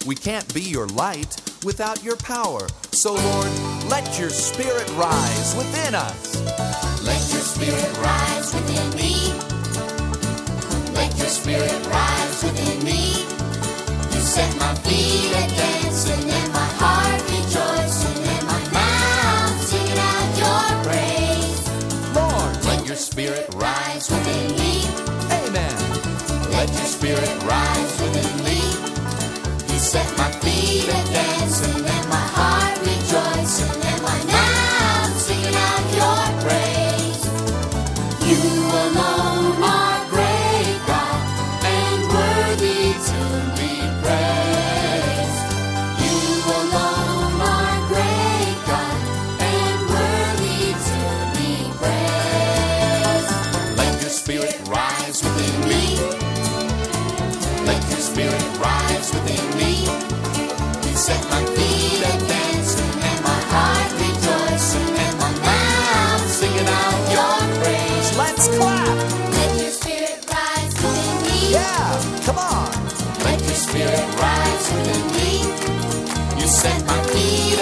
We can't be your light without your power. So, Lord, let your Spirit rise within us. Let your Spirit rise within me. Let your Spirit rise within me. You set my feet a dancing and my heart rejoicing and my mouth singing out your praise. Lord, let your Spirit rise within me. Amen. Let your Spirit rise within me. You set my feet a dancing and my heart rejoicing and my mouth singing out your praise. You alone are great, God, and worthy to be praised. You alone are great, God, and worthy to be praised. Let your Spirit rise within me. Let your Spirit rise within me. You set my feet a dancing and my heart rejoicing and my mouth singing out your praise. Let's clap. Let your Spirit rise within me. Yeah, come on. Let your Spirit rise within me. You set my feet